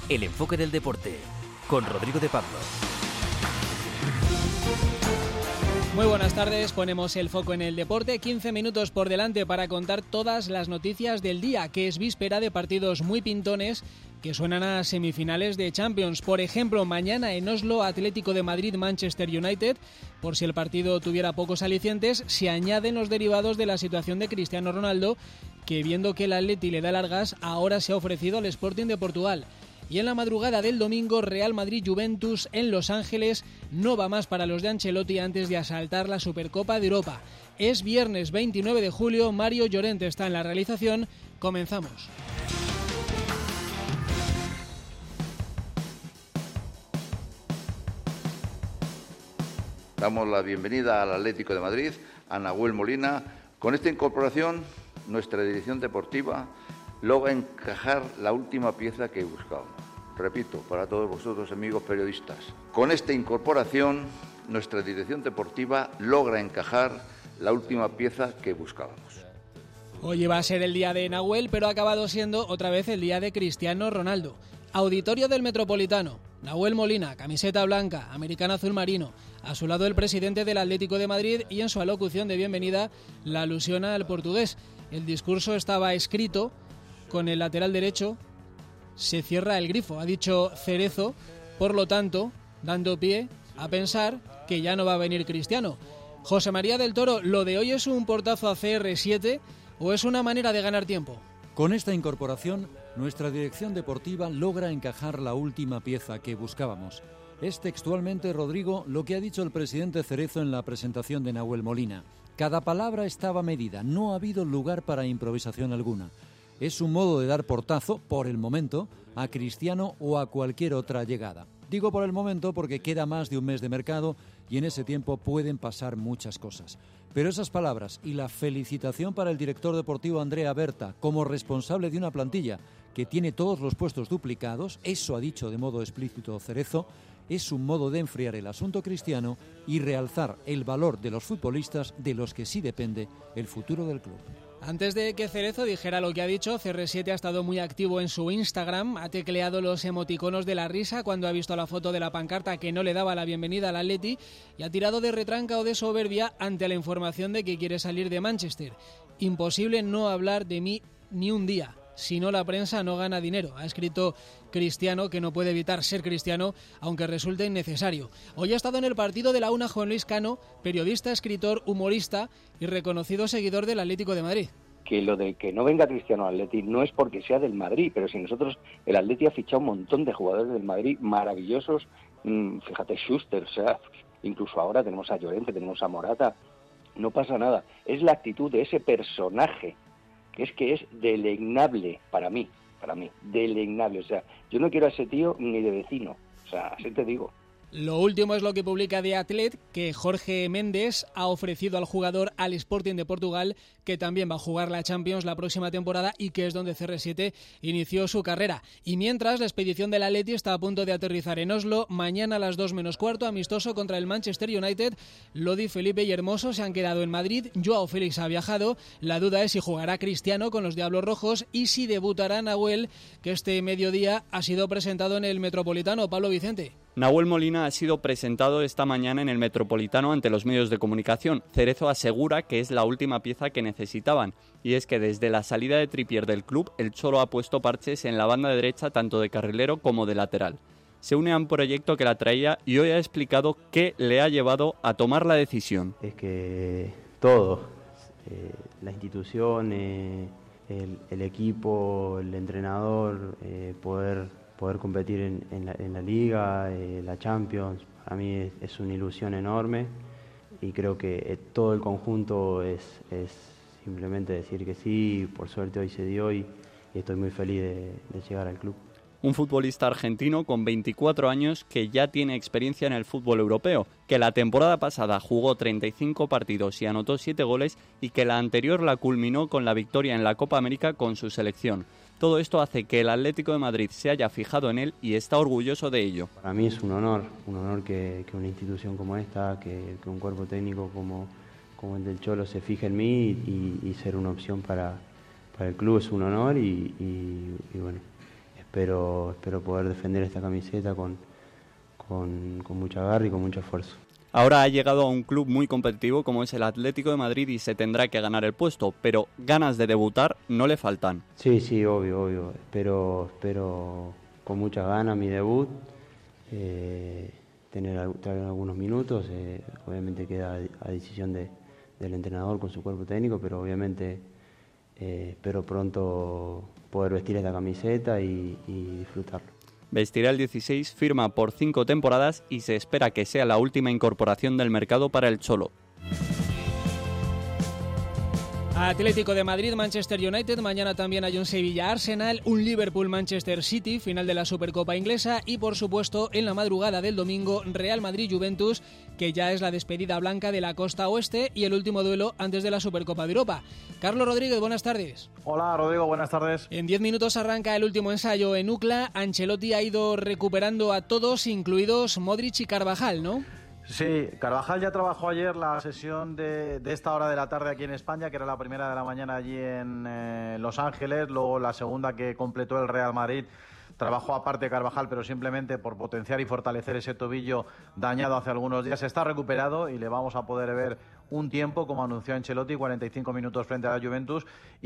El enfoque del deporte, con Rodrigo de Pablo. Muy buenas tardes, ponemos el foco en el deporte, 15 minutos por delante para contar todas las noticias del día, que es víspera de partidos muy pintones que suenan a semifinales de Champions. Por ejemplo, mañana en Oslo, Atlético de Madrid, Manchester United. Por si el partido tuviera pocos alicientes, se añaden los derivados de la situación de Cristiano Ronaldo, que viendo que el Atleti le da largas, ahora se ha ofrecido al Sporting de Portugal. Y en la madrugada del domingo, Real Madrid-Juventus en Los Ángeles. No va más para los de Ancelotti antes de asaltar la Supercopa de Europa. Es viernes 29 de julio, Mario Llorente está en la realización. Comenzamos. Damos la bienvenida al Atlético de Madrid, a Nahuel Molina. Con esta incorporación, nuestra dirección deportiva logra encajar la última pieza que buscábamos. Repito, para todos vosotros, amigos periodistas, con esta incorporación, nuestra dirección deportiva logra encajar la última pieza que buscábamos. Hoy iba a ser el día de Nahuel, pero ha acabado siendo otra vez el día de Cristiano Ronaldo. Auditorio del Metropolitano. Nahuel Molina, camiseta blanca, americano azul marino. A su lado el presidente del Atlético de Madrid y en su alocución de bienvenida la alusión al portugués. El discurso estaba escrito con el lateral derecho. Se cierra el grifo, ha dicho Cerezo, por lo tanto, dando pie a pensar que ya no va a venir Cristiano. José María del Toro, ¿lo de hoy es un portazo a CR7 o es una manera de ganar tiempo? Con esta incorporación, nuestra dirección deportiva logra encajar la última pieza que buscábamos. Es textualmente, Rodrigo, lo que ha dicho el presidente Cerezo en la presentación de Nahuel Molina. Cada palabra estaba medida, no ha habido lugar para improvisación alguna. Es un modo de dar portazo, por el momento, a Cristiano o a cualquier otra llegada. Digo por el momento porque queda más de un mes de mercado y en ese tiempo pueden pasar muchas cosas. Pero esas palabras y la felicitación para el director deportivo Andrea Berta como responsable de una plantilla que tiene todos los puestos duplicados, eso ha dicho de modo explícito Cerezo, es un modo de enfriar el asunto cristiano y realzar el valor de los futbolistas de los que sí depende el futuro del club. Antes de que Cerezo dijera lo que ha dicho, CR7 ha estado muy activo en su Instagram, ha tecleado los emoticonos de la risa cuando ha visto la foto de la pancarta que no le daba la bienvenida al Atleti y ha tirado de retranca o de soberbia ante la información de que quiere salir de Manchester. Imposible no hablar de mí ni un día. Si no, la prensa no gana dinero, ha escrito Cristiano, que no puede evitar ser cristiano, aunque resulte innecesario. Hoy ha estado en el partido de la UNA Juan Luis Cano, periodista, escritor, humorista y reconocido seguidor del Atlético de Madrid. Que lo de que no venga Cristiano al Atleti no es porque sea del Madrid, pero si nosotros, el Atleti ha fichado un montón de jugadores del Madrid maravillosos, fíjate, Schuster, o sea, incluso ahora tenemos a Llorente, tenemos a Morata, no pasa nada. Es la actitud de ese personaje, que es deleznable para mí, deleznable. O sea, yo no quiero a ese tío ni de vecino, o sea, así te digo. Lo último es lo que publica The Athletic, que Jorge Méndez ha ofrecido al jugador al Sporting de Portugal, que también va a jugar la Champions la próxima temporada y que es donde CR7 inició su carrera. Y mientras, la expedición del Atleti está a punto de aterrizar en Oslo, mañana a las 2:15, amistoso contra el Manchester United. Lodi, Felipe y Hermoso se han quedado en Madrid, Joao Félix ha viajado, la duda es si jugará Cristiano con los Diablos Rojos y si debutará Nahuel, que este mediodía ha sido presentado en el Metropolitano. Pablo Vicente. Nahuel Molina ha sido presentado esta mañana en el Metropolitano ante los medios de comunicación. Cerezo asegura que es la última pieza que necesitaban, y es que desde la salida de Trippier del club, el Cholo ha puesto parches en la banda derecha tanto de carrilero como de lateral. Se une a un proyecto que la traía y hoy ha explicado qué le ha llevado a tomar la decisión. Es que todo, la institución, el equipo, el entrenador, poder competir en la Liga, la Champions, para mí es una ilusión enorme y creo que todo el conjunto es simplemente decir que sí. Por suerte hoy se dio y estoy muy feliz de llegar al club. Un futbolista argentino con 24 años que ya tiene experiencia en el fútbol europeo, que la temporada pasada jugó 35 partidos y anotó 7 goles y que la anterior la culminó con la victoria en la Copa América con su selección. Todo esto hace que el Atlético de Madrid se haya fijado en él y está orgulloso de ello. Para mí es un honor que una institución como esta, que un cuerpo técnico como el del Cholo se fije en mí y ser una opción para el club es un honor y bueno, pero espero poder defender esta camiseta con mucha garra y con mucho esfuerzo. Ahora ha llegado a un club muy competitivo como es el Atlético de Madrid y se tendrá que ganar el puesto, pero ganas de debutar no le faltan. Sí, obvio. Espero con mucha ganas mi debut, tener algunos minutos, obviamente queda a decisión del entrenador con su cuerpo técnico, pero obviamente espero pronto poder vestir esta camiseta y disfrutarlo. Vestirá el 16, firma por 5 temporadas y se espera que sea la última incorporación del mercado para el Cholo. Atlético de Madrid, Manchester United, mañana también hay un Sevilla-Arsenal, un Liverpool-Manchester City, final de la Supercopa inglesa y por supuesto en la madrugada del domingo Real Madrid-Juventus, que ya es la despedida blanca de la costa oeste y el último duelo antes de la Supercopa de Europa. Carlos Rodríguez, buenas tardes. Hola Rodrigo, buenas tardes. En 10 minutos arranca el último ensayo en UCLA. Ancelotti ha ido recuperando a todos, incluidos Modric y Carvajal, ¿no? Sí, Carvajal ya trabajó ayer la sesión de esta hora de la tarde aquí en España, que era la primera de la mañana allí en Los Ángeles, luego la segunda que completó el Real Madrid. Trabajó aparte Carvajal, pero simplemente por potenciar y fortalecer ese tobillo dañado hace algunos días. Está recuperado y le vamos a poder ver un tiempo, como anunció Ancelotti, 45 minutos frente a la Juventus.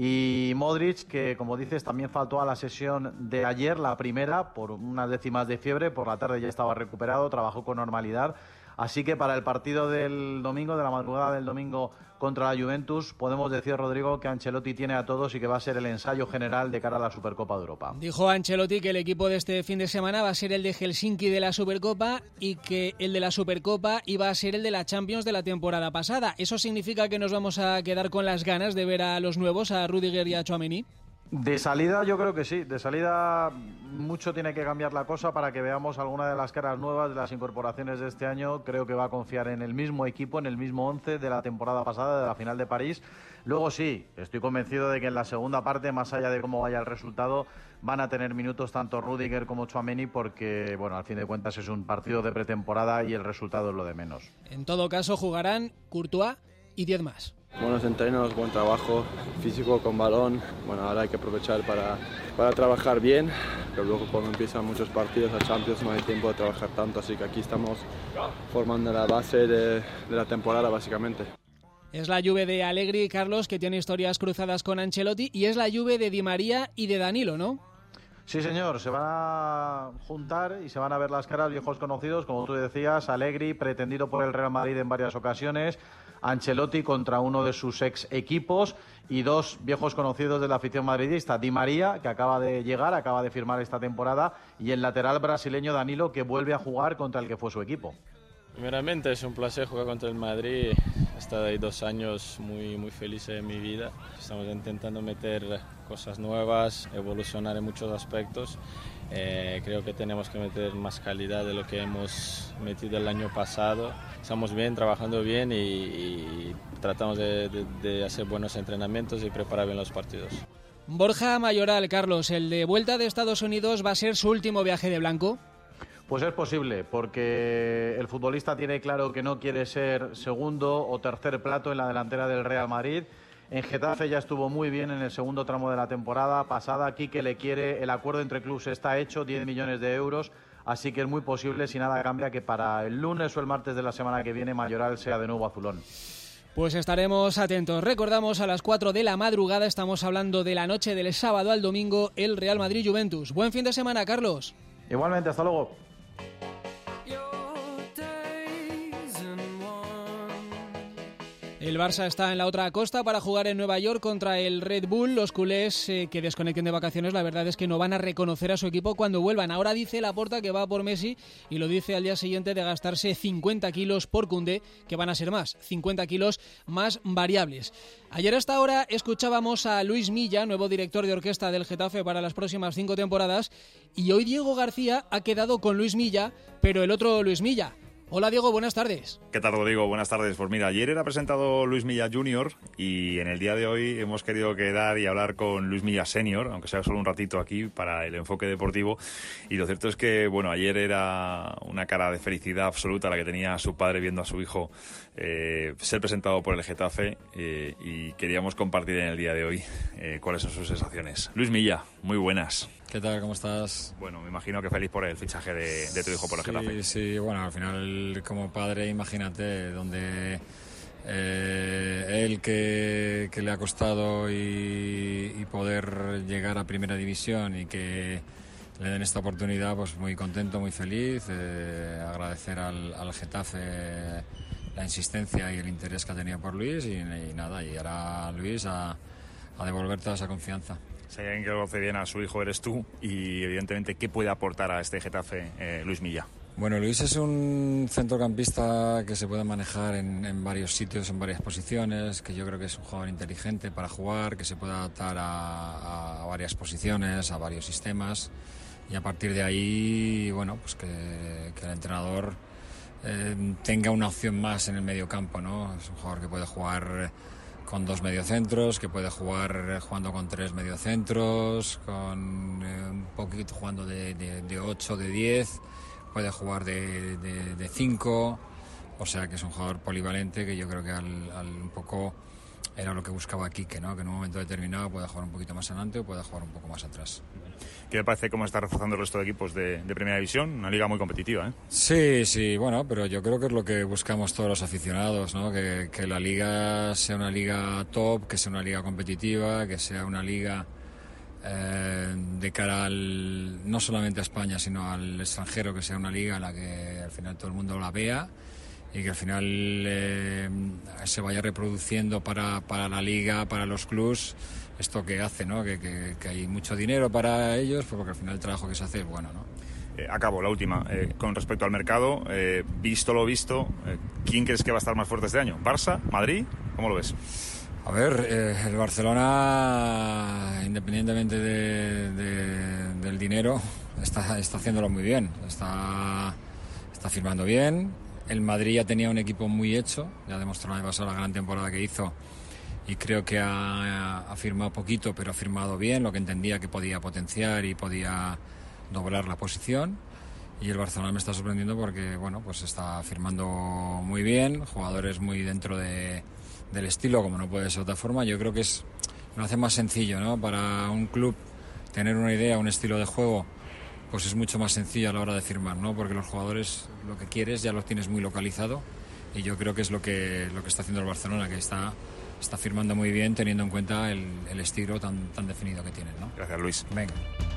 Y Modric, que como dices, también faltó a la sesión de ayer, la primera, por unas décimas de fiebre. Por la tarde ya estaba recuperado, trabajó con normalidad. Así que para el partido del domingo, de la madrugada del domingo contra la Juventus, podemos decir, Rodrigo, que Ancelotti tiene a todos y que va a ser el ensayo general de cara a la Supercopa de Europa. Dijo Ancelotti que el equipo de este fin de semana va a ser el de Helsinki de la Supercopa y que el de la Supercopa iba a ser el de la Champions de la temporada pasada. ¿Eso significa que nos vamos a quedar con las ganas de ver a los nuevos, a Rüdiger y a Tchouaméni? De salida yo creo que sí, de salida mucho tiene que cambiar la cosa para que veamos alguna de las caras nuevas de las incorporaciones de este año. Creo que va a confiar en el mismo equipo, en el mismo 11 de la temporada pasada, de la final de París. Luego sí, estoy convencido de que en la segunda parte, más allá de cómo vaya el resultado, van a tener minutos tanto Rüdiger como Tchouaméni porque, bueno, al fin de cuentas es un partido de pretemporada y el resultado es lo de menos. En todo caso jugarán Courtois y 10 más. Buenos entrenos, buen trabajo físico con balón. Bueno, ahora hay que aprovechar para trabajar bien, pero luego cuando empiezan muchos partidos a Champions no hay tiempo de trabajar tanto, así que aquí estamos formando la base de la temporada básicamente. Es la Juve de Allegri, Carlos, que tiene historias cruzadas con Ancelotti, y es la Juve de Di María y de Danilo, ¿no? Sí, señor, se van a juntar y se van a ver las caras, viejos conocidos, como tú decías, Allegri, pretendido por el Real Madrid en varias ocasiones, Ancelotti contra uno de sus ex equipos y dos viejos conocidos de la afición madridista, Di María, que acaba de llegar, acaba de firmar esta temporada, y el lateral brasileño Danilo, que vuelve a jugar contra el que fue su equipo. Primeramente es un placer jugar contra el Madrid, he estado ahí 2 años muy felices en mi vida, estamos intentando meter cosas nuevas, evolucionar en muchos aspectos, creo que tenemos que meter más calidad de lo que hemos metido el año pasado, estamos bien, trabajando bien y tratamos de hacer buenos entrenamientos y preparar bien los partidos. Borja Mayoral, Carlos, el de vuelta de Estados Unidos va a ser su último viaje de blanco. Pues es posible, porque el futbolista tiene claro que no quiere ser segundo o tercer plato en la delantera del Real Madrid. En Getafe ya estuvo muy bien en el segundo tramo de la temporada pasada. Quique le quiere, el acuerdo entre clubes está hecho, 10 millones de euros. Así que es muy posible, si nada cambia, que para el lunes o el martes de la semana que viene Mayoral sea de nuevo azulón. Pues estaremos atentos. Recordamos, a las 4 de la madrugada estamos hablando de la noche del sábado al domingo, el Real Madrid-Juventus. Buen fin de semana, Carlos. Igualmente, hasta luego. El Barça está en la otra costa para jugar en Nueva York contra el Red Bull. Los culés que desconecten de vacaciones, la verdad es que no van a reconocer a su equipo cuando vuelvan. Ahora dice Laporta que va por Messi y lo dice al día siguiente de gastarse 50 kilos por Koundé, que van a ser más, 50 kilos más variables. Ayer a esta hora escuchábamos a Luis Milla, nuevo director de orquesta del Getafe para las próximas 5 temporadas, y hoy Diego García ha quedado con Luis Milla, pero el otro Luis Milla. Hola Diego, buenas tardes. ¿Qué tal, Rodrigo? Buenas tardes. Pues mira, ayer era presentado Luis Milla Jr. y en el día de hoy hemos querido quedar y hablar con Luis Milla Senior, aunque sea solo un ratito aquí para el enfoque deportivo. Y lo cierto es que, bueno, ayer era una cara de felicidad absoluta la que tenía su padre viendo a su hijo ser presentado por el Getafe y queríamos compartir en el día de hoy cuáles son sus sensaciones. Luis Milla, muy buenas. ¿Qué tal? ¿Cómo estás? Bueno, me imagino que feliz por el fichaje de tu hijo por el Getafe. Sí, bueno, al final como padre, imagínate, donde él que le ha costado y poder llegar a Primera División y que le den esta oportunidad, pues muy contento, muy feliz, agradecer al Getafe la insistencia y el interés que ha tenido por Luis y nada, y ahora Luis a devolver toda esa confianza. Si hay alguien que conoce bien a su hijo eres tú y evidentemente ¿qué puede aportar a este Getafe Luis Milla? Bueno, Luis es un centrocampista que se puede manejar en varios sitios, en varias posiciones, que yo creo que es un jugador inteligente para jugar, que se puede adaptar a varias posiciones, a varios sistemas, y a partir de ahí, bueno, pues que el entrenador tenga una opción más en el medio campo, ¿no? Es un jugador que puede jugar con 2 mediocentros, que puede jugar jugando con 3 mediocentros, con un poquito jugando de 8, de 10, puede jugar de 5, o sea que es un jugador polivalente que yo creo que un poco era lo que buscaba Quique, ¿no? Que en un momento determinado pueda jugar un poquito más adelante o pueda jugar un poco más atrás. ¿Qué te parece cómo está reforzando el resto de equipos de Primera División? Una liga muy competitiva, ¿eh? Sí, bueno, pero yo creo que es lo que buscamos todos los aficionados, ¿no? Que la liga sea una liga top, que sea una liga competitiva, que sea una liga de cara no solamente a España, sino al extranjero, que sea una liga en la que al final todo el mundo la vea y que al final se vaya reproduciendo para la liga, para los clubs, esto que hace, ¿no? Que hay mucho dinero para ellos, porque al final el trabajo que se hace es bueno, ¿no? Acabo, la última. Con respecto al mercado, visto lo visto, ¿quién crees que va a estar más fuerte este año? ¿Barça? ¿Madrid? ¿Cómo lo ves? A ver, el Barcelona, independientemente del dinero, está haciéndolo muy bien, está firmando bien. El Madrid ya tenía un equipo muy hecho, ya demostró el año pasado la gran temporada que hizo y creo que ha firmado poquito, pero ha firmado bien, lo que entendía que podía potenciar y podía doblar la posición. Y el Barcelona me está sorprendiendo porque, bueno, pues está firmando muy bien, jugadores muy dentro del estilo, como no puede ser de otra forma. Yo creo que lo hace más sencillo, ¿no? Para un club tener una idea, un estilo de juego, pues es mucho más sencillo a la hora de firmar, ¿no? Porque los jugadores, lo que quieres ya los tienes muy localizado y yo creo que es lo que está haciendo el Barcelona, que está firmando muy bien teniendo en cuenta el estilo tan definido que tienen, ¿no? Gracias, Luis. Venga.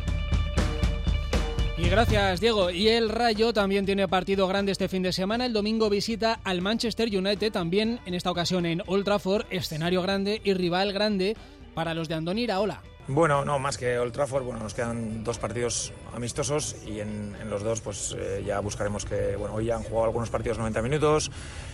Y gracias, Diego. Y el Rayo también tiene partido grande este fin de semana. El domingo visita al Manchester United, también en esta ocasión en Old Trafford, escenario grande y rival grande para los de Andoni Iraola. Bueno, no, más que Old Trafford, bueno, nos quedan 2 partidos amistosos y en los 2 pues ya buscaremos que, bueno, hoy ya han jugado algunos partidos 90 minutos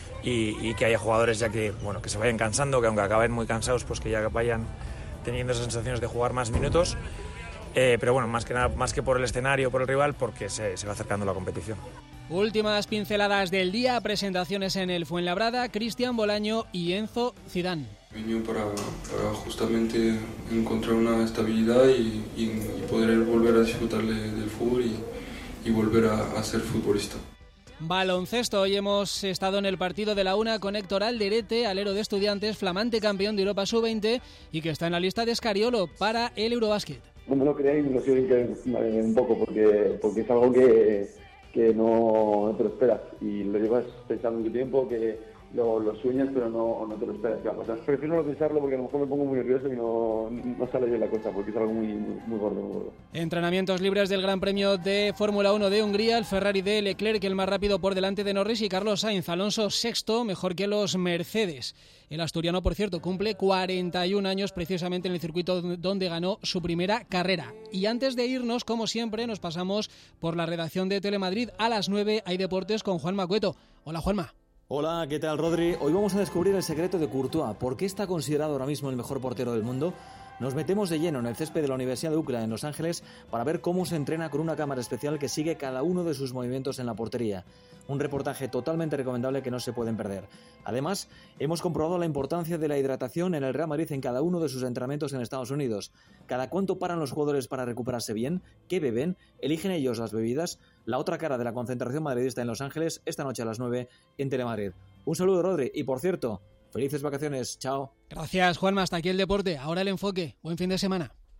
y que haya jugadores ya que, bueno, que se vayan cansando, que aunque acaben muy cansados, pues que ya vayan teniendo esas sensaciones de jugar más minutos. Pero bueno, más que nada, más que por el escenario, por el rival, porque se va acercando la competición. Últimas pinceladas del día, presentaciones en el Fuenlabrada, Cristian Bolaño y Enzo Zidane. Venido para justamente encontrar una estabilidad y poder volver a disfrutar del fútbol y volver a ser futbolista. Baloncesto, hoy hemos estado en el partido de la una con Héctor Alderete, alero de Estudiantes, flamante campeón de Europa Sub-20 y que está en la lista de Escariolo para el Eurobasket. No me lo creáis, me lo quiero creer un poco porque es algo que no te lo esperas y lo llevas pensando mucho tiempo, que lo sueñas pero no te lo esperas que va a pasar. Prefiero no pensarlo porque a lo mejor me pongo muy nervioso y no sale bien la cosa porque es algo muy gordo. Entrenamientos libres del Gran Premio de Fórmula 1 de Hungría, el Ferrari de Leclerc, el más rápido por delante de Norris y Carlos Sainz, Alonso sexto, mejor que los Mercedes. El asturiano, por cierto, cumple 41 años precisamente en el circuito donde ganó su primera carrera. Y antes de irnos, como siempre, nos pasamos por la redacción de Telemadrid. A las 9 hay deportes con Juanma Cueto. Hola, Juanma. Hola, ¿qué tal, Rodri? Hoy vamos a descubrir el secreto de Courtois. ¿Por qué está considerado ahora mismo el mejor portero del mundo? Nos metemos de lleno en el césped de la Universidad de UCLA en Los Ángeles para ver cómo se entrena con una cámara especial que sigue cada uno de sus movimientos en la portería. Un reportaje totalmente recomendable que no se pueden perder. Además, hemos comprobado la importancia de la hidratación en el Real Madrid en cada uno de sus entrenamientos en Estados Unidos. ¿Cada cuánto paran los jugadores para recuperarse bien? ¿Qué beben? ¿Eligen ellos las bebidas? La otra cara de la concentración madridista en Los Ángeles esta noche a las 9 en Telemadrid. Un saludo, Rodri, y por cierto, felices vacaciones, chao. Gracias, Juanma, hasta aquí el deporte. Ahora el enfoque. Buen fin de semana.